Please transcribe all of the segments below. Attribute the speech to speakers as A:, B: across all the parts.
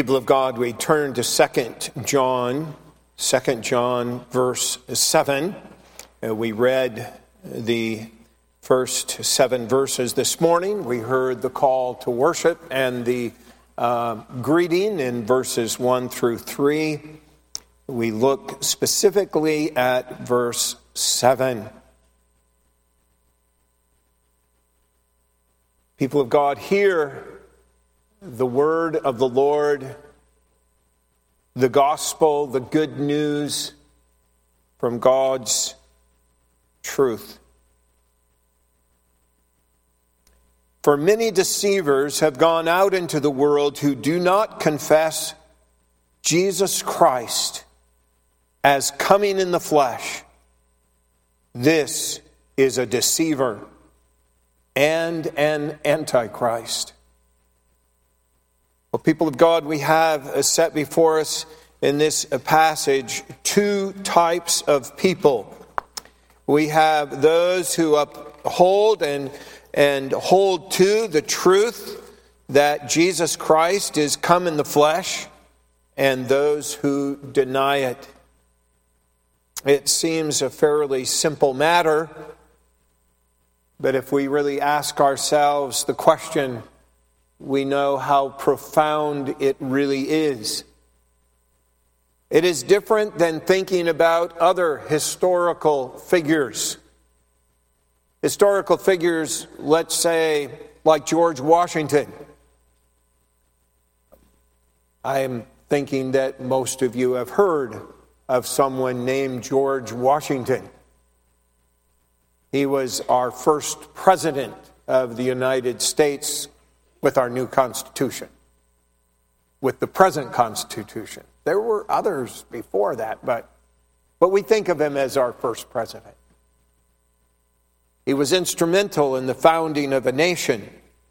A: People of God, we turn to 2 John verse 7. We read the first 7 verses this morning. We heard the call to worship and the greeting in verses 1 through 3. We look specifically at verse 7. People of God, hear the word of the Lord, the gospel, the good news from God's truth. For many deceivers have gone out into the world who do not confess Jesus Christ as coming in the flesh. This is a deceiver and an antichrist. Well, people of God, we have set before us in this passage two types of people. We have those who uphold and hold to the truth that Jesus Christ is come in the flesh, and those who deny it. It seems a fairly simple matter, but if we really ask ourselves the question, we know how profound it really is. It is different than thinking about other historical figures. Historical figures, let's say, like George Washington. I am thinking that most of you have heard of someone named George Washington. He was our first president of the United States with our new Constitution, with the present Constitution. There were others before that, but we think of him as our first president. He was instrumental in the founding of a nation.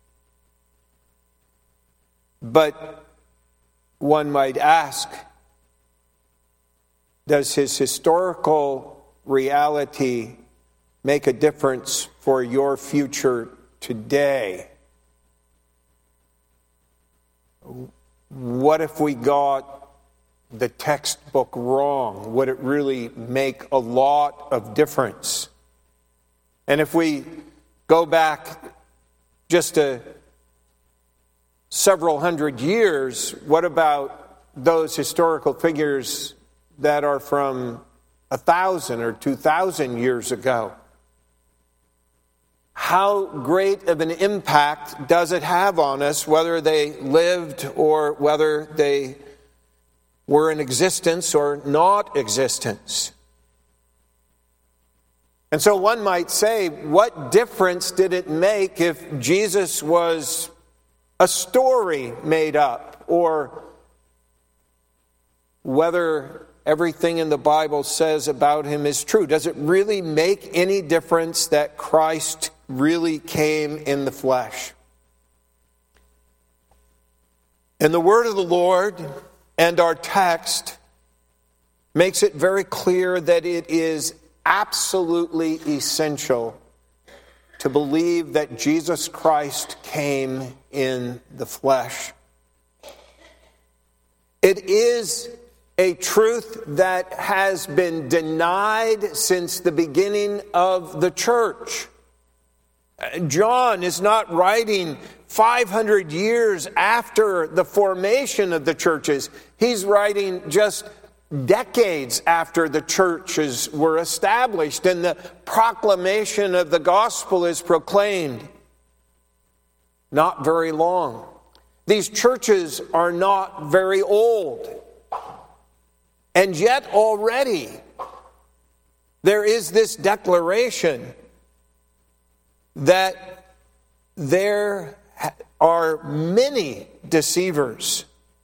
A: But one might ask, does his historical reality make a difference for your future today? What if we got the textbook wrong? Would it really make a lot of difference? And if we go back just several hundred years, what about those historical figures that are from 1,000 or 2,000 years ago? How great of an impact does it have on us, whether they lived or whether they were in existence or not existence? And so one might say, what difference did it make if Jesus was a story made up, or whether everything in the Bible says about him is true? Does it really make any difference that Christ really came in the flesh? And the word of the Lord and our text makes it very clear that it is absolutely essential to believe that Jesus Christ came in the flesh. It is a truth that has been denied since the beginning of the church. John is not writing 500 years after the formation of the churches. He's writing just decades after the churches were established and the proclamation of the gospel is proclaimed. Not very long. These churches are not very old. And yet already there is this declaration that there are many deceivers.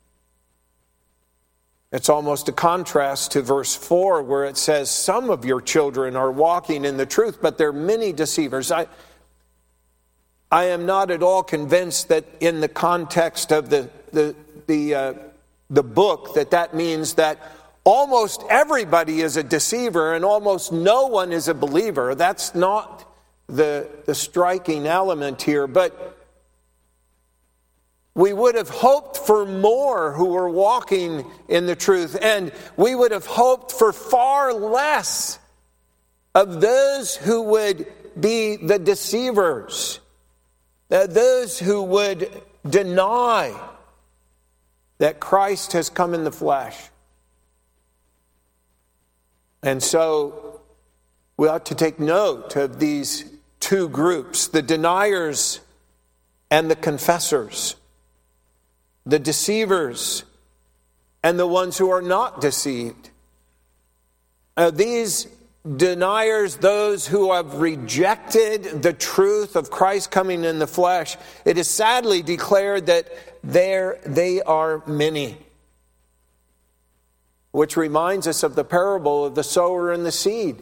A: It's almost a contrast to verse 4 where it says, some of your children are walking in the truth, but there are many deceivers. I am not at all convinced that in the context of the book that means that almost everybody is a deceiver and almost no one is a believer. That's not the striking element here, but we would have hoped for more who were walking in the truth, and we would have hoped for far less of those who would be the deceivers, those who would deny that Christ has come in the flesh. And so we ought to take note of these two groups, the deniers and the confessors, the deceivers and the ones who are not deceived. These deniers, those who have rejected the truth of Christ coming in the flesh, it is sadly declared that they are many. Which reminds us of the parable of the sower and the seed.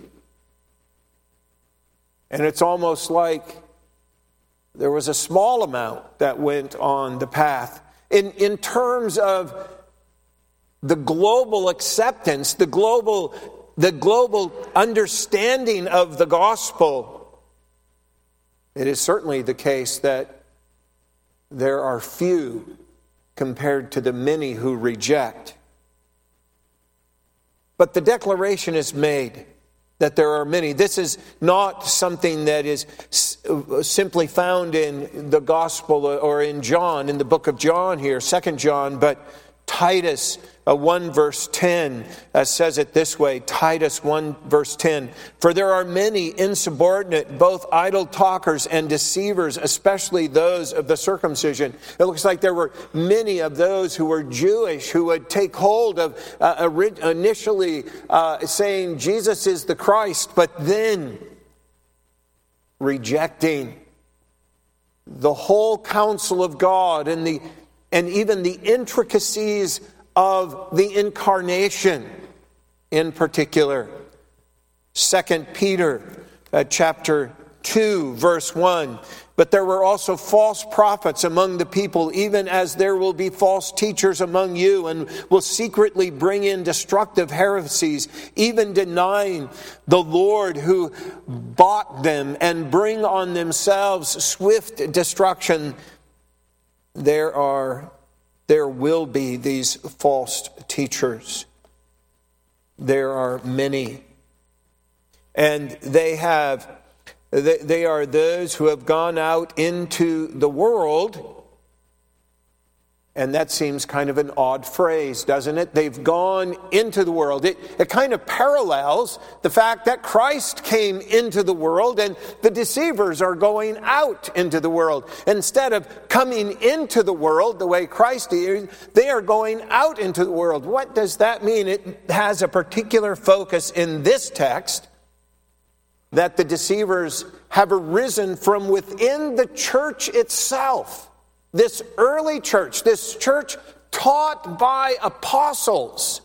A: And it's almost like there was a small amount that went on the path. In terms of the global acceptance, the global understanding of the gospel, it is certainly the case that there are few compared to the many who reject. But the declaration is made that there are many. This is not something that is simply found in the gospel or in John, in the book of John here, 2 John, but Titus 1 verse 10 says it this way, Titus 1 verse 10, "For there are many insubordinate, both idle talkers and deceivers, especially those of the circumcision." It looks like there were many of those who were Jewish who would take hold of initially saying Jesus is the Christ, but then rejecting the whole counsel of God and even the intricacies of the incarnation in particular. 2 Peter chapter 2 verse 1. "But there were also false prophets among the people, even as there will be false teachers among you, and will secretly bring in destructive heresies, even denying the Lord who bought them, and bring on themselves swift destruction." There will be these false teachers. There are many. And they are those who have gone out into the world. And that seems kind of an odd phrase, doesn't it? They've gone into the world. It kind of parallels the fact that Christ came into the world and the deceivers are going out into the world. Instead of coming into the world the way Christ did, they are going out into the world. What does that mean? It has a particular focus in this text that the deceivers have arisen from within the church itself. This early church, this church taught by apostles.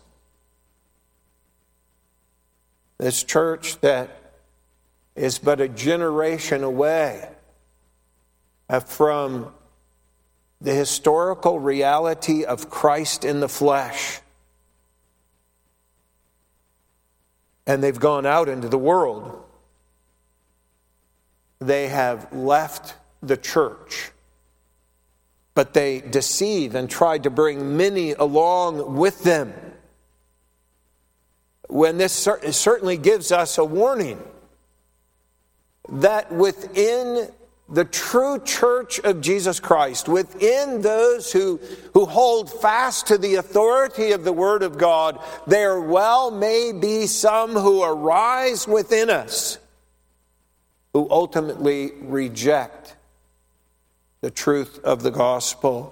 A: This church that is but a generation away from the historical reality of Christ in the flesh. And they've gone out into the world. They have left the church. But they deceive and try to bring many along with them. When this certainly gives us a warning that within the true church of Jesus Christ, within those who hold fast to the authority of the Word of God, there well may be some who arise within us who ultimately reject the truth of the gospel.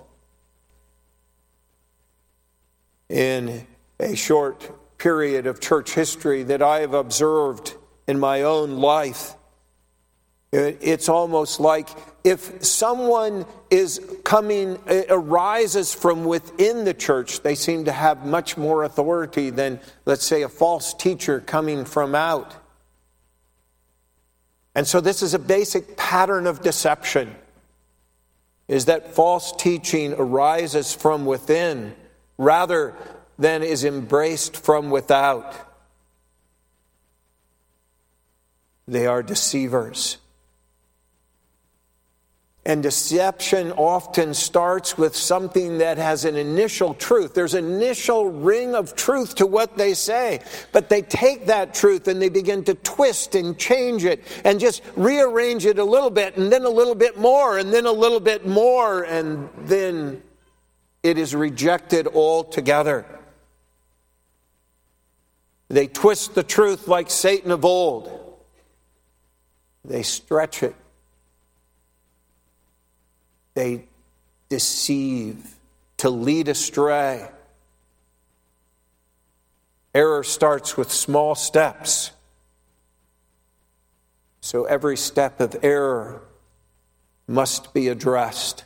A: In a short period of church history that I have observed in my own life, it's almost like if someone arises from within the church, they seem to have much more authority than, let's say, a false teacher coming from out. And so this is a basic pattern of deception, is that false teaching arises from within rather than is embraced from without. They are deceivers. And deception often starts with something that has an initial truth. There's an initial ring of truth to what they say. But they take that truth and they begin to twist and change it and just rearrange it a little bit and then a little bit more and then a little bit more. And then it is rejected altogether. They twist the truth like Satan of old. They stretch it. They deceive to lead astray. Error starts with small steps. So every step of error must be addressed.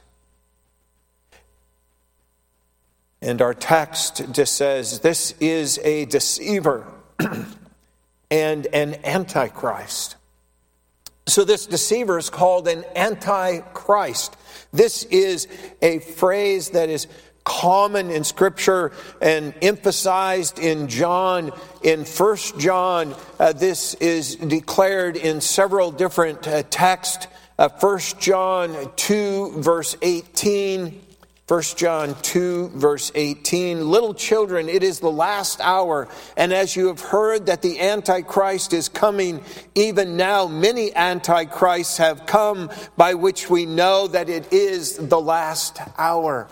A: And our text just says this is a deceiver and an antichrist. So this deceiver is called an antichrist. This is a phrase that is common in Scripture and emphasized in John. In 1 John, this is declared in several different texts. 1 John 2, verse 18. 1 John 2, verse 18, little children, it is the last hour, and as you have heard that the Antichrist is coming, even now many Antichrists have come, by which we know that it is the last hour.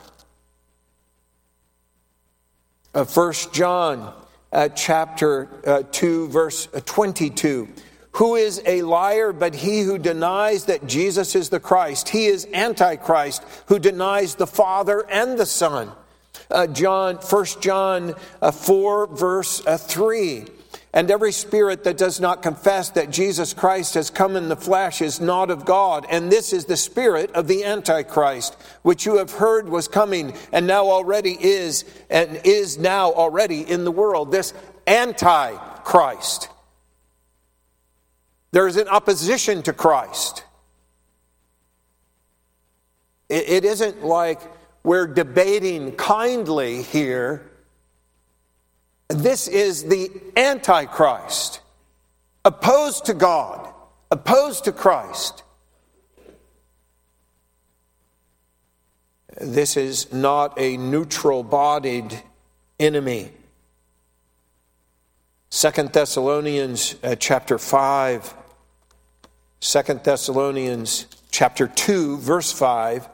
A: 1 John chapter 2, verse 22. Who is a liar but he who denies that Jesus is the Christ? He is Antichrist, who denies the Father and the Son. 1 John 4, verse 3. And every spirit that does not confess that Jesus Christ has come in the flesh is not of God. And this is the spirit of the Antichrist, which you have heard was coming and now already is, and is now already in the world. This Antichrist. There is an opposition to Christ. It isn't like we're debating kindly here. This is the Antichrist, opposed to God, opposed to Christ. This is not a neutral-bodied enemy. 2 Thessalonians chapter 5, 2 Thessalonians chapter 2, verse 5,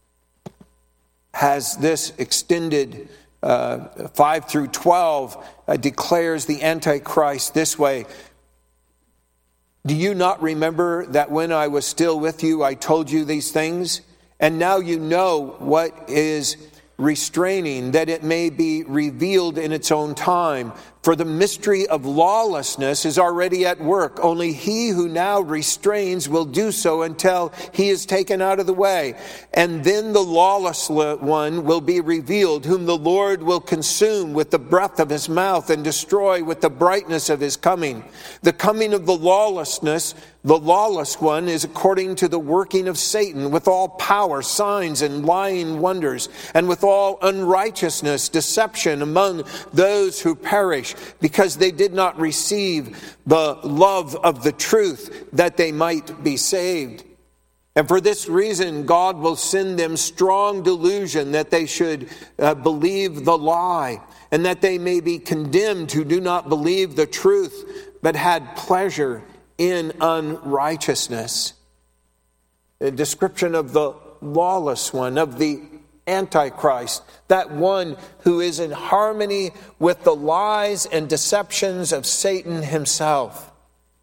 A: has this extended 5 through 12, declares the Antichrist this way. Do you not remember that when I was still with you, I told you these things? And now you know what is restraining, that it may be revealed in its own time. For the mystery of lawlessness is already at work. Only he who now restrains will do so until he is taken out of the way. And then the lawless one will be revealed, whom the Lord will consume with the breath of his mouth and destroy with the brightness of his coming. The coming of the lawless one is according to the working of Satan, with all power, signs, and lying wonders, and with all unrighteousness, deception among those who perish, because they did not receive the love of the truth, that they might be saved. And for this reason, God will send them strong delusion, that they should believe the lie, and that they may be condemned who do not believe the truth, but had pleasure in unrighteousness. A description of the lawless one, of the Antichrist, that one who is in harmony with the lies and deceptions of Satan himself.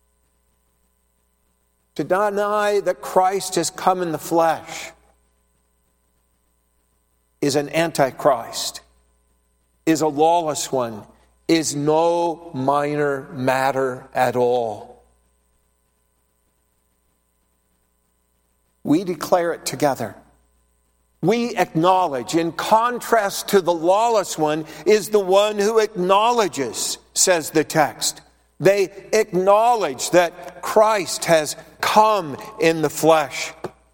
A: To deny that Christ has come in the flesh is an Antichrist, is a lawless one, is no minor matter at all. We declare it together. We acknowledge, in contrast to the lawless one, is the one who acknowledges, says the text. They acknowledge that Christ has come in the flesh.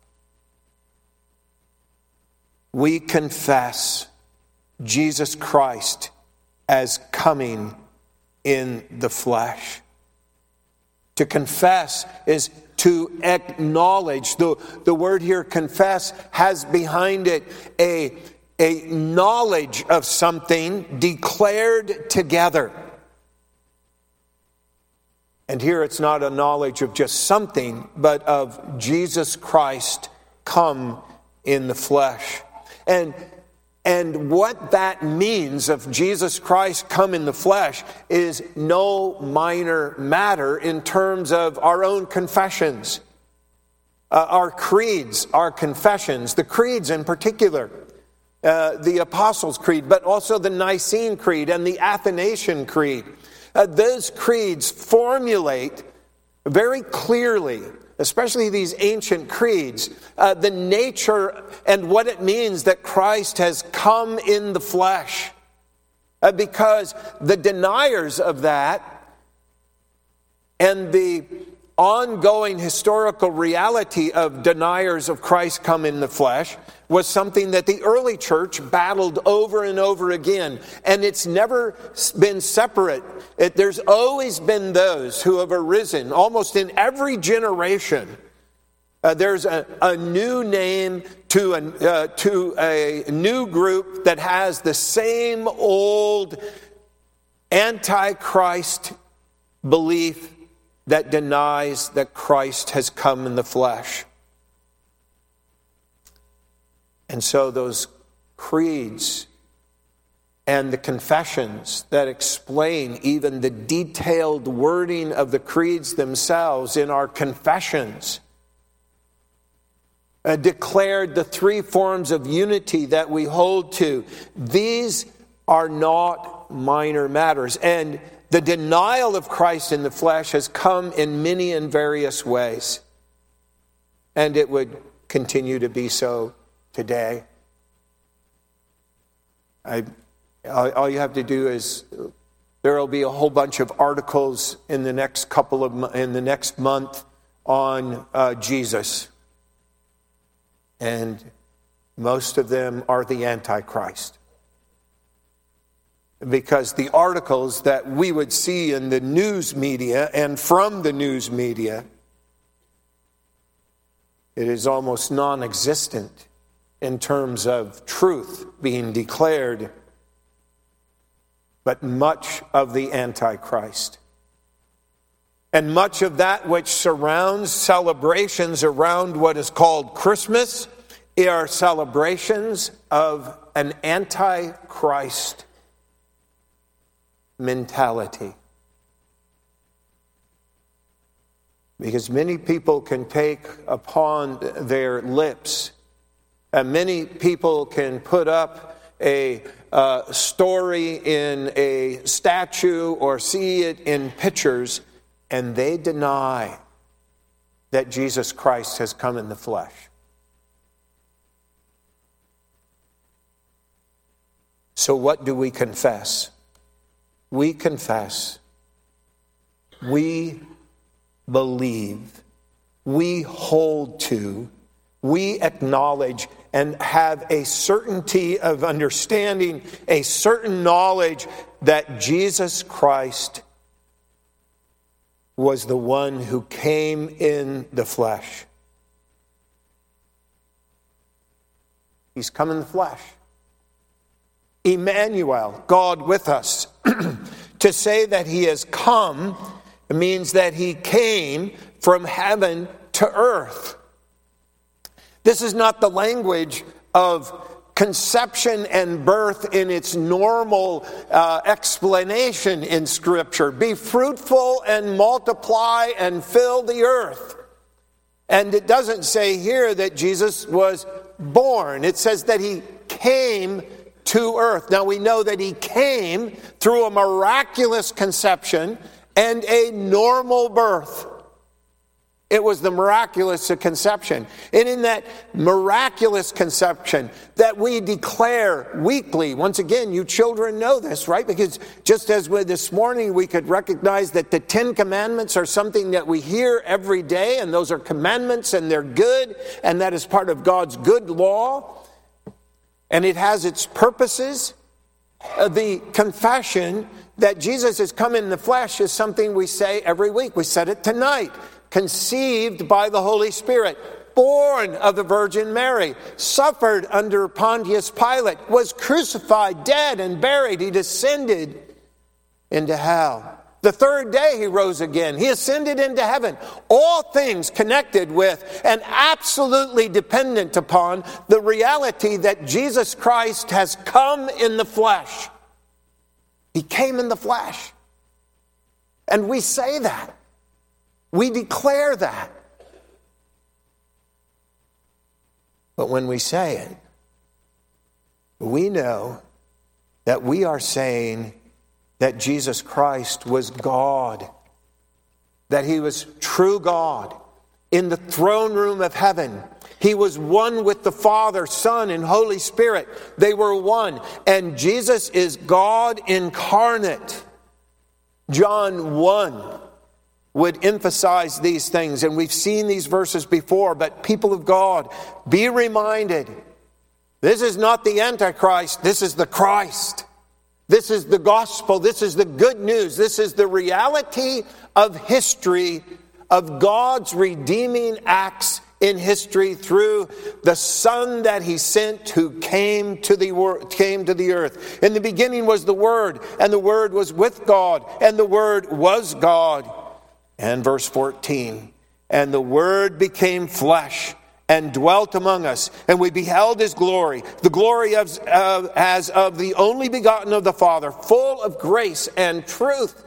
A: We confess Jesus Christ as coming in the flesh. To confess is to acknowledge. The word here, confess, has behind it a knowledge of something declared together. And here it's not a knowledge of just something, but of Jesus Christ come in the flesh. And what that means of Jesus Christ come in the flesh is no minor matter in terms of our own confessions, our creeds, our confessions, the creeds in particular, the Apostles' Creed, but also the Nicene Creed and the Athanasian Creed. Those creeds formulate very clearly, especially these ancient creeds, the nature and what it means that Christ has come in the flesh. Because the deniers of that and the ongoing historical reality of deniers of Christ come in the flesh was something that the early church battled over and over again. And it's never been separate. There's always been those who have arisen, almost in every generation. There's a new name to a new group that has the same old antichrist belief that denies that Christ has come in the flesh. And so those creeds and the confessions that explain even the detailed wording of the creeds themselves in our confessions declared the three forms of unity that we hold to. These are not minor matters. And the denial of Christ in the flesh has come in many and various ways. And it would continue to be so today. All you have to do is, there will be a whole bunch of articles in the next month on Jesus. And most of them are the Antichrist. Because the articles that we would see in the news media and from the news media, it is almost non-existent in terms of truth being declared, but much of the Antichrist. And much of that which surrounds celebrations around what is called Christmas are celebrations of an Antichrist mentality. Because many people can take upon their lips, and many people can put up a story in a statue or see it in pictures, and they deny that Jesus Christ has come in the flesh. So what do we confess? We confess, we believe, we hold to, we acknowledge and have a certainty of understanding, a certain knowledge that Jesus Christ was the one who came in the flesh. He's come in the flesh. Emmanuel, God with us. To say that he has come means that he came from heaven to earth. This is not the language of conception and birth in its normal explanation in Scripture. Be fruitful and multiply and fill the earth. And it doesn't say here that Jesus was born. It says that he came to earth. Now we know that he came through a miraculous conception and a normal birth. It was the miraculous conception. And in that miraculous conception that we declare weekly, once again, you children know this, right? Because just as with this morning, we could recognize that the 10 Commandments are something that we hear every day, and those are commandments, and they're good, and that is part of God's good law. And it has its purposes. the confession that Jesus has come in the flesh is something we say every week. We said it tonight. Conceived by the Holy Spirit, born of the Virgin Mary, suffered under Pontius Pilate, was crucified, dead, and buried. He descended into hell. The third day he rose again. He ascended into heaven. All things connected with and absolutely dependent upon the reality that Jesus Christ has come in the flesh. He came in the flesh. And we say that. We declare that. But when we say it, we know that we are saying that Jesus Christ was God, that he was true God in the throne room of heaven. He was one with the Father, Son, and Holy Spirit. They were one. And Jesus is God incarnate. John 1 would emphasize these things. And we've seen these verses before. But people of God, be reminded, this is not the Antichrist. This is the Christ. This is the gospel. This is the good news. This is the reality of history, of God's redeeming acts in history through the Son that he sent, who came to the earth. In the beginning was the Word, and the Word was with God, and the Word was God. And verse 14, and the Word became flesh and dwelt among us, and we beheld his glory, the glory as of the only begotten of the Father, full of grace and truth.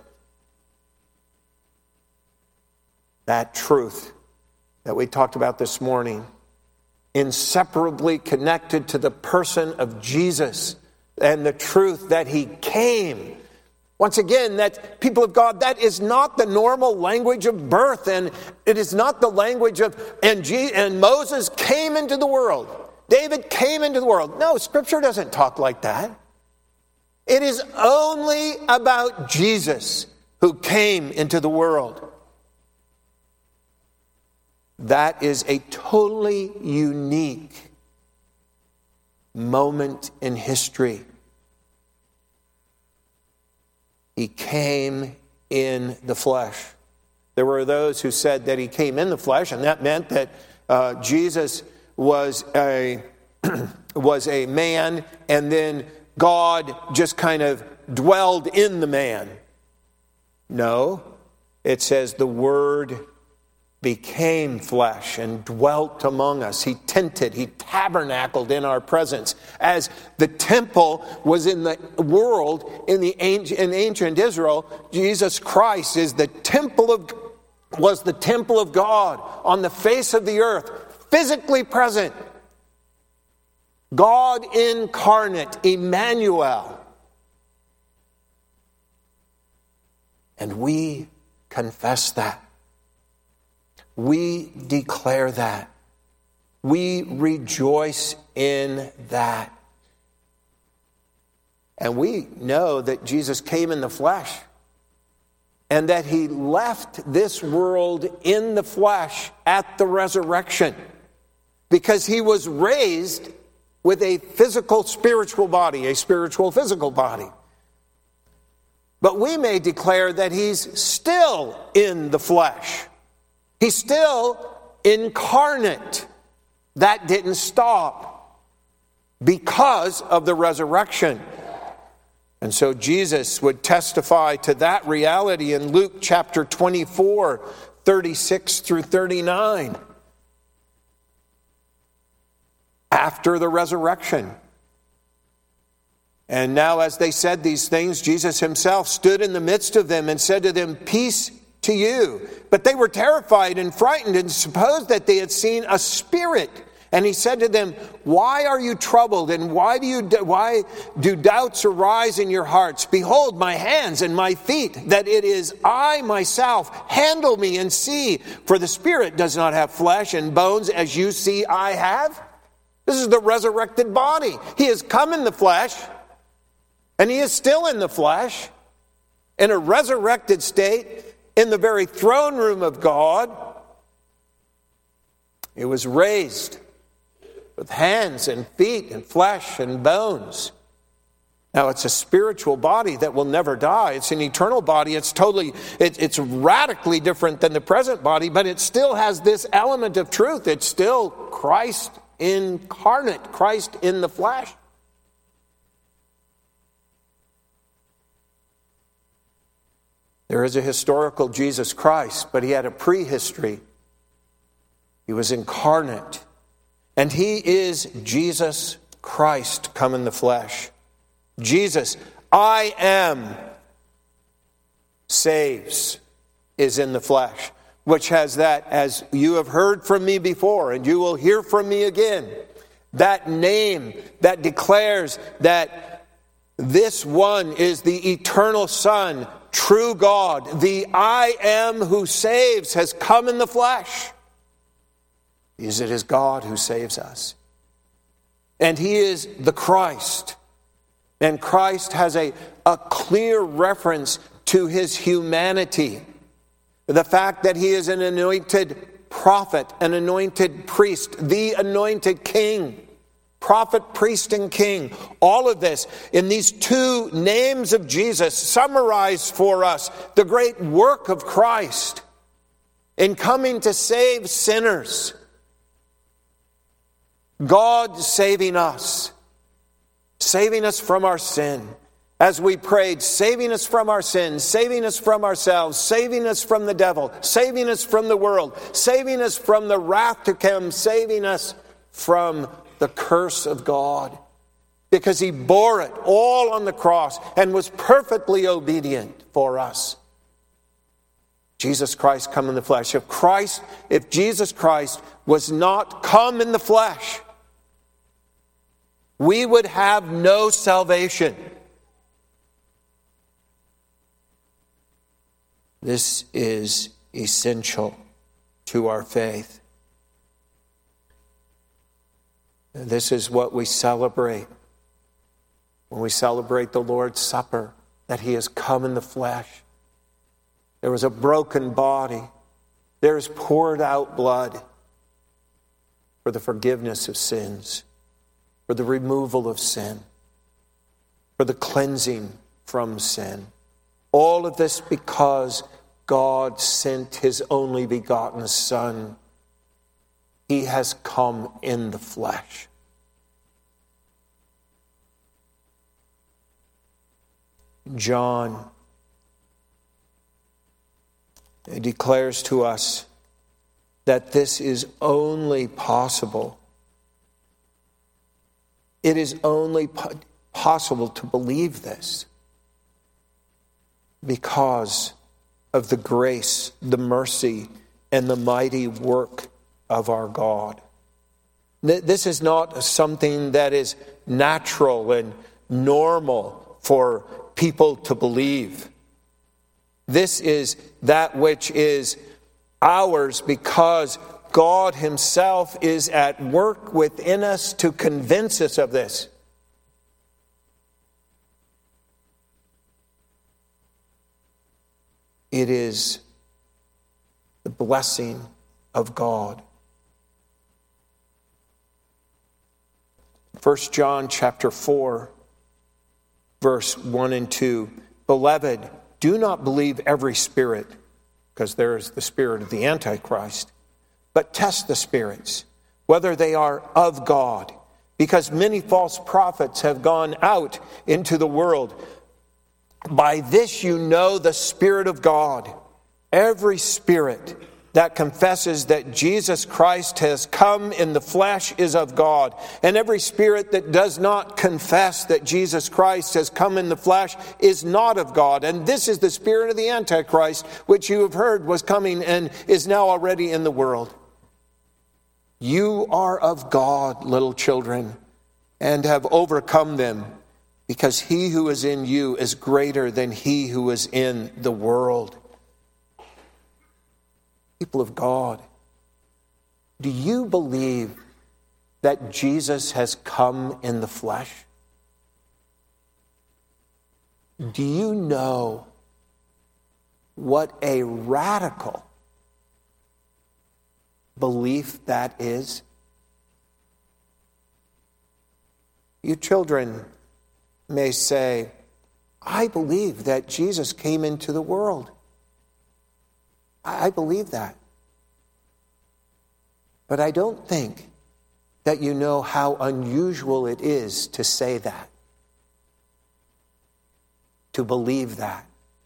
A: That truth that we talked about this morning, inseparably connected to the person of Jesus and the truth that he came. Once again, that people of God, that is not the normal language of birth, and it is not the language of, and Moses came into the world. David came into the world. No, Scripture doesn't talk like that. It is only about Jesus who came into the world. That is a totally unique moment in history. He came in the flesh. There were those who said that he came in the flesh, and that meant that Jesus was a man, and then God just kind of dwelled in the man. No, it says the Word became flesh and dwelt among us. He tented, he tabernacled in our presence. As the temple was in the world, in ancient Israel, Jesus Christ was the temple of God on the face of the earth, physically present. God incarnate, Emmanuel. And we confess that. We declare that. We rejoice in that. And we know that Jesus came in the flesh, and that he left this world in the flesh at the resurrection, because he was raised with a physical spiritual body, a spiritual physical body. But we may declare that he's still in the flesh. He's still incarnate. That didn't stop because of the resurrection. And so Jesus would testify to that reality in Luke chapter 24, 36 through 39. After the resurrection. And now as they said these things, Jesus himself stood in the midst of them and said to them, "Peace to you." But they were terrified and frightened and supposed that they had seen a spirit. And he said to them, "Why are you troubled, and why do doubts arise in your hearts? Behold my hands and my feet, that it is I myself. Handle me and see, for the spirit does not have flesh and bones as you see I have." This is the resurrected body. He has come in the flesh, and he is still in the flesh, in a resurrected state, in the very throne room of God. He was raised with hands and feet and flesh and bones. Now, it's a spiritual body that will never die. It's an eternal body. It's radically different than the present body, but it still has this element of truth. It's still Christ incarnate, Christ in the flesh. There is a historical Jesus Christ, but he had a prehistory. He was incarnate. And he is Jesus Christ come in the flesh. Jesus, I am, saves, is in the flesh, which has that, as you have heard from me before, and you will hear from me again, that name that declares that this one is the eternal Son, true God, the I am who saves, has come in the flesh. It is God who saves us. And he is the Christ. And Christ has a clear reference to his humanity. The fact that he is an anointed prophet, an anointed priest, the anointed king. Prophet, priest, and king. All of this in these two names of Jesus summarize for us the great work of Christ in coming to save sinners. God saving us from our sin. As we prayed, saving us from our sins, saving us from ourselves, saving us from the devil, saving us from the world, saving us from the wrath to come, saving us from the curse of God. Because he bore it all on the cross and was perfectly obedient for us. Jesus Christ come in the flesh. If Jesus Christ was not come in the flesh, we would have no salvation. This is essential to our faith. This is what we celebrate when we celebrate the Lord's Supper, that he has come in the flesh. There was a broken body. There is poured out blood for the forgiveness of sins, for the removal of sin, for the cleansing from sin. All of this because God sent his only begotten Son. He has come in the flesh. John declares to us that this is only possible. It is only possible to believe this because of the grace, the mercy, and the mighty work of our God. This is not something that is natural and normal for people to believe. This is that which is ours because God himself is at work within us to convince us of this. It is the blessing of God. 1 John chapter 4, verse 1 and 2. Beloved, do not believe every spirit, because there is the spirit of the Antichrist, but test the spirits, whether they are of God, because many false prophets have gone out into the world. By this you know the Spirit of God. Every spirit that confesses that Jesus Christ has come in the flesh is of God. And every spirit that does not confess that Jesus Christ has come in the flesh is not of God. And this is the spirit of the Antichrist, which you have heard was coming and is now already in the world. You are of God, little children, and have overcome them, because he who is in you is greater than he who is in the world. People of God, do you believe that Jesus has come in the flesh? Do you know what a radical belief that is? You children may say, I believe that Jesus came into the world. I believe that. But I don't think that you know how unusual it is to say that, to believe that.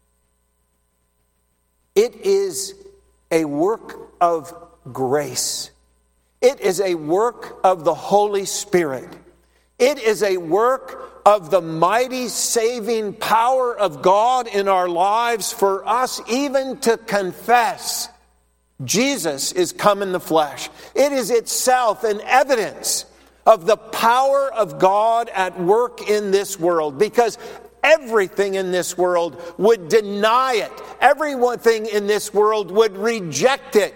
A: It is a work of grace. It is a work of the Holy Spirit. It is a work of the mighty saving power of God in our lives for us even to confess Jesus is come in the flesh. It is itself an evidence of the power of God at work in this world, because everything in this world would deny it. Everything in this world would reject it.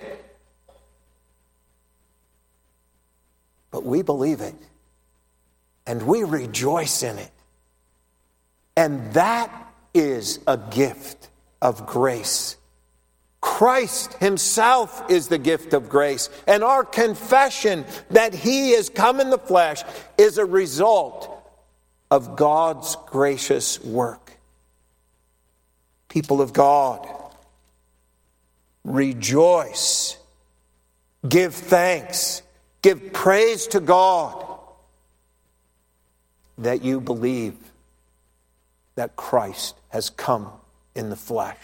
A: But we believe it, and we rejoice in it. And that is a gift of grace. Christ himself is the gift of grace. And our confession that he is come in the flesh is a result of God's gracious work. People of God, rejoice, give thanks, give praise to God that you believe that Christ has come in the flesh.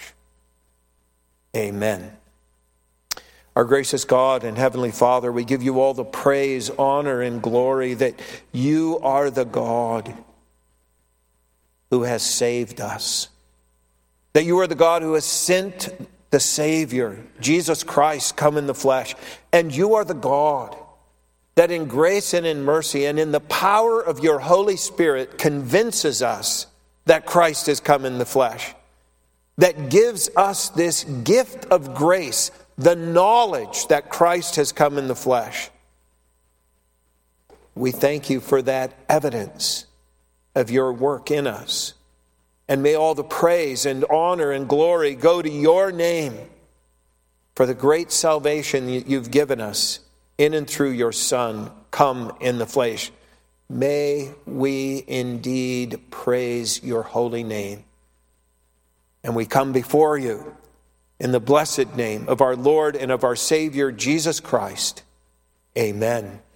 A: Amen. Our gracious God and Heavenly Father, we give you all the praise, honor, and glory that you are the God who has saved us. That you are the God who has sent the Savior, Jesus Christ, come in the flesh. And you are the God that in grace and in mercy and in the power of your Holy Spirit convinces us that Christ has come in the flesh. That gives us this gift of grace, the knowledge that Christ has come in the flesh. We thank you for that evidence of your work in us. And may all the praise and honor and glory go to your name for the great salvation you've given us in and through your Son, come in the flesh. May we indeed praise your holy name. And we come before you in the blessed name of our Lord and of our Savior, Jesus Christ. Amen.